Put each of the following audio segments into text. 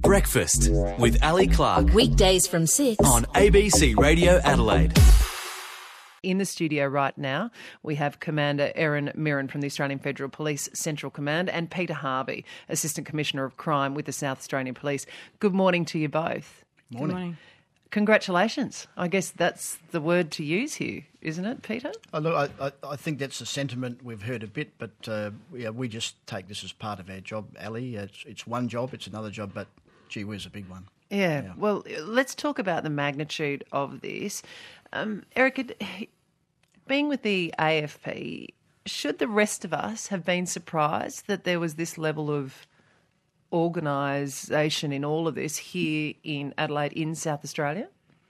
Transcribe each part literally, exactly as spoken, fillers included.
Breakfast with Ali Clark Weekdays from six on A B C Radio Adelaide. In the studio right now, we have Commander Erin Mirren from the Australian Federal Police Central Command and Peter Harvey, Assistant Commissioner of Crime with the South Australian Police. Good morning to you both. Morning. Good morning. Congratulations. I guess that's the word to use here, isn't it, Peter? Oh, look, I, I, I think that's a sentiment we've heard a bit, but uh, yeah, we just take this as part of our job, Ali. It's, it's one job, it's another job, but gee whiz, a big one. Yeah. Yeah. Well, let's talk about the magnitude of this. Um, Erica, being with the A F P, should the rest of us have been surprised that there was this level of organisation in all of this here in Adelaide, in South Australia?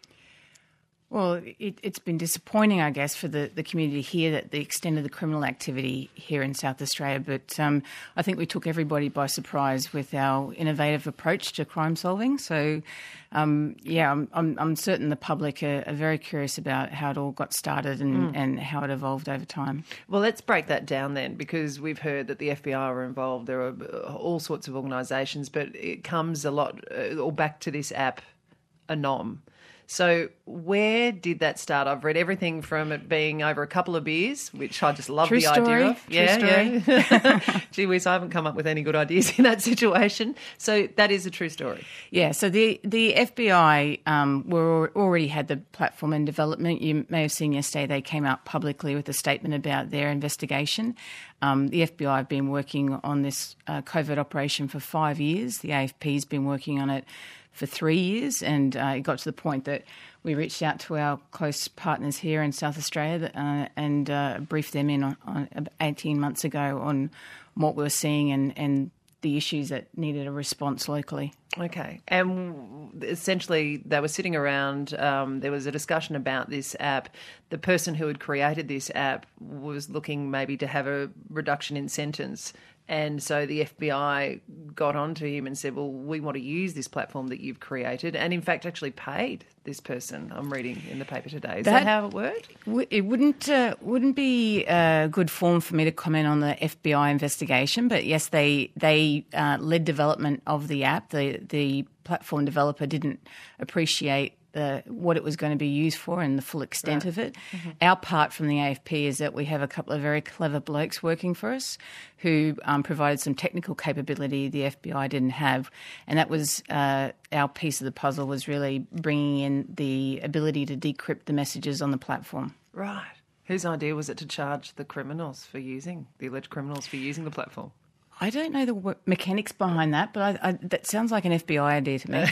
Well, it, it's been disappointing, I guess, for the, the community here, that the extent of the criminal activity here in South Australia. But um, I think we took everybody by surprise with our innovative approach to crime solving. So, um, yeah, I'm, I'm, I'm certain the public are, are very curious about how it all got started and, mm. and how it evolved over time. Well, let's break that down then, because we've heard that the F B I were involved. There are all sorts of organisations, but it comes a lot uh, all back to this app, Anom. So where did that start? I've read everything from it being over a couple of beers, which I just love True the story. idea of. True yeah, story. yeah. Gee whiz, I haven't come up with any good ideas in that situation. So that is a true story. Yeah, so the, the F B I um, were already had the platform in development. You may have seen yesterday they came out publicly with a statement about their investigation. Um, the F B I have been working on this uh, covert operation for five years. The A F P has been working on it for three years, and uh, it got to the point that we reached out to our close partners here in South Australia uh, and uh, briefed them in on, on eighteen months ago on what we were seeing and, and the issues that needed a response locally. Okay. And essentially they were sitting around, um, there was a discussion about this app. The person who had created this app was looking maybe to have a reduction in sentence. And so the F B I got onto him and said, well, we want to use this platform that you've created, and in fact actually paid this person. I'm reading in the paper today. Is that, that how it worked? It wouldn't uh, wouldn't be uh, good form for me to comment on the F B I investigation, but yes, they they uh, led development of the app. The the platform developer didn't appreciate The, what it was going to be used for and the full extent right. of it. Mm-hmm. Our part from the A F P is that we have a couple of very clever blokes working for us who um, provided some technical capability the F B I didn't have, and that was uh, our piece of the puzzle, was really bringing in the ability to decrypt the messages on the platform. Right. Whose idea was it to charge the criminals for using, the alleged criminals for using the platform? I don't know the mechanics behind that, but I, I, that sounds like an F B I idea to me.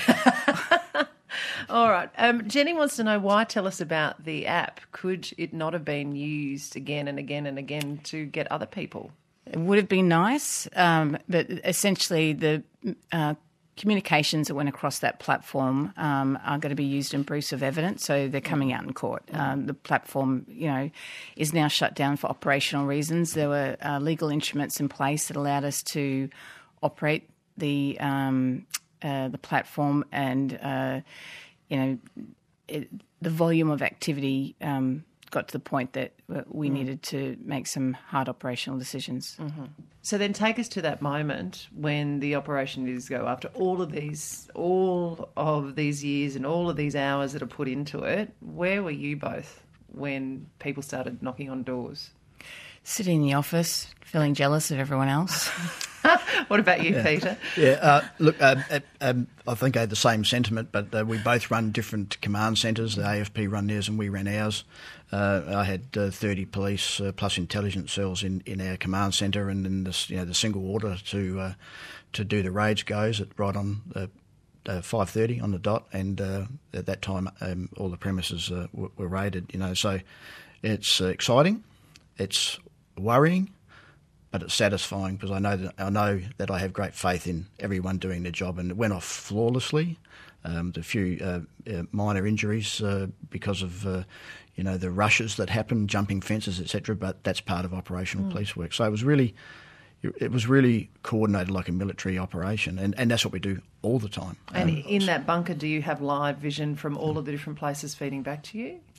All right. Um, Jenny wants to know, why tell us about the app? Could it not have been used again and again and again to get other people? It would have been nice, um, but essentially the uh, communications that went across that platform um, are going to be used in proofs of evidence, so they're coming out in court. Mm. Um, the platform, you know, is now shut down for operational reasons. There were uh, legal instruments in place that allowed us to operate the um, uh, the platform, and uh, you know, it, the volume of activity um, got to the point that we mm. needed to make some hard operational decisions. Mm-hmm. So then take us to that moment when the operation is go, after all of these, all of these years and all of these hours that are put into it. Where were you both when people started knocking on doors? Sitting in the office, feeling jealous of everyone else. What about you, yeah. Peter? Yeah, uh, look, uh, uh, um, I think I had the same sentiment, but uh, we both run different command centres. The A F P run theirs and we ran ours. Uh, I had uh, thirty police uh, plus intelligence cells in, in our command centre, and then this, you know, the single order to uh, to do the raids goes at right on uh, uh, five thirty on the dot, and uh, at that time um, all the premises uh, were, were raided. You know, so it's uh, exciting, it's worrying, but it's satisfying, because I know that I know that I have great faith in everyone doing their job, and it went off flawlessly. Um, a few uh, uh, minor injuries uh, because of uh, you know the rushes that happened, jumping fences, et cetera. But that's part of operational mm. police work. So it was really, it was really coordinated like a military operation, and, and that's what we do all the time. And um, in that bunker, do you have live vision from all of the different places feeding back to you?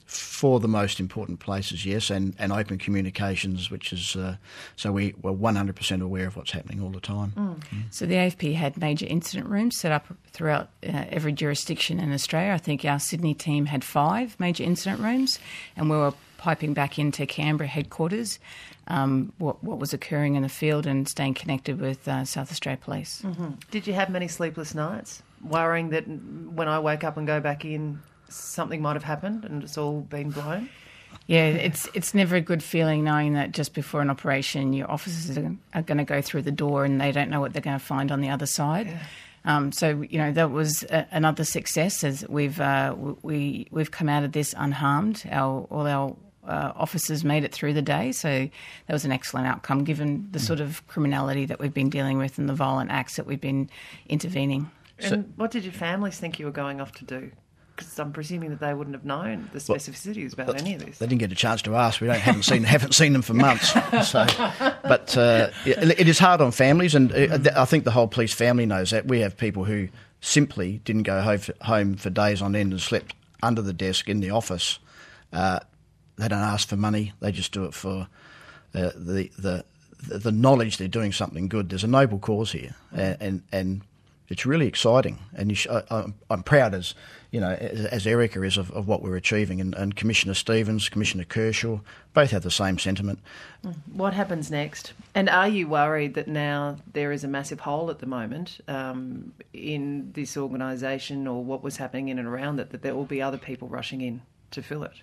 for the most important places, yes, and, and open communications, which is uh, so we we're one hundred percent aware of what's happening all the time. Mm. Mm. So the A F P had major incident rooms set up throughout uh, every jurisdiction in Australia. I think our Sydney team had five major incident rooms, and we were piping back into Canberra headquarters um, what, what was occurring in the field and staying connected with uh, South Australia Police. Mm-hmm. Did you have many sleepless nights, worrying that when I wake up and go back in, something might have happened and it's all been blown? Yeah, it's it's never a good feeling knowing that just before an operation your officers are, are going to go through the door and they don't know what they're going to find on the other side. Yeah. Um, so, you know, that was a, another success as we've uh, we, we've come out of this unharmed. Our, all our uh, officers made it through the day, so that was an excellent outcome given the sort of criminality that we've been dealing with and the violent acts that we've been intervening. And so, what did your families think you were going off to do? Because I'm presuming that they wouldn't have known the specificities about well, any of this. They didn't get a chance to ask. We don't haven't seen haven't seen them for months. So, but uh, it, it is hard on families, and I think the whole police family knows that. We have people who simply didn't go home for, home for days on end and slept under the desk in the office. Uh, they don't ask for money. They just do it for uh, the the the knowledge they're doing something good. There's a noble cause here, and and. and it's really exciting, and you sh- I, I'm proud as you know as, as Erica is of, of what we're achieving, and, and Commissioner Stevens, Commissioner Kershaw, both have the same sentiment. What happens next? And are you worried that now there is a massive hole at the moment um, in this organisation, or what was happening in and around it, that there will be other people rushing in to fill it?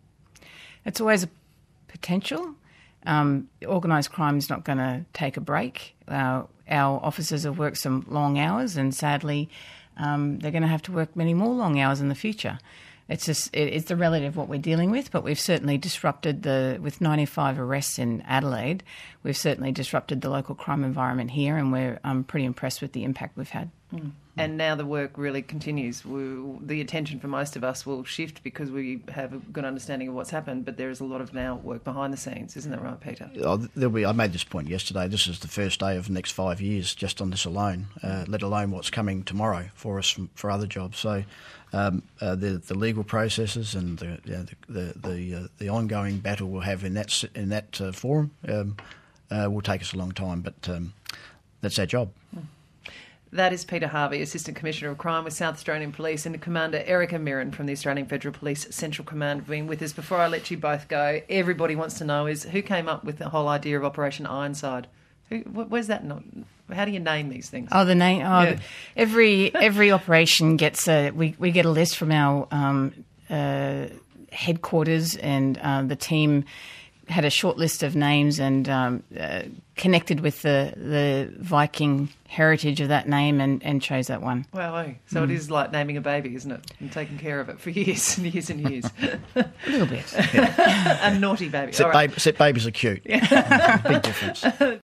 It's always a potential. Um, organised crime is not going to take a break. Uh, our officers have worked some long hours, and sadly, um, they're going to have to work many more long hours in the future. It's just it, it's the reality of what we're dealing with, but we've certainly disrupted the with ninety-five arrests in Adelaide. We've certainly disrupted the local crime environment here, and we're um, pretty impressed with the impact we've had. Mm. And now the work really continues. We, the attention for most of us will shift because we have a good understanding of what's happened, but there is a lot of now work behind the scenes. Isn't that right, Peter? Oh, there'll be, I made this point yesterday. This is the first day of the next five years just on this alone, uh, let alone what's coming tomorrow for us from, for other jobs. So um, uh, the, the legal processes and the you know, the the, the, uh, the ongoing battle we'll have in that, in that uh, forum um, uh, will take us a long time, but um, that's our job. Mm. That is Peter Harvey, Assistant Commissioner of Crime with South Australian Police, and Commander Erica Mirren from the Australian Federal Police Central Command being with us. Before I let you both go, everybody wants to know is who came up with the whole idea of Operation Ironside? Who, where's that? Not, how do you name these things? Oh, the name. Oh, yeah. every every operation gets a. We, we get a list from our um, uh, headquarters, and uh, the team had a short list of names and um, uh, connected with the, the Viking heritage of that name and, and chose that one. Wow, so mm. it is like naming a baby, isn't it? And taking care of it for years and years and years. A little bit. Yeah. A naughty baby. Except, right. baby, except babies are cute. Yeah. Big difference.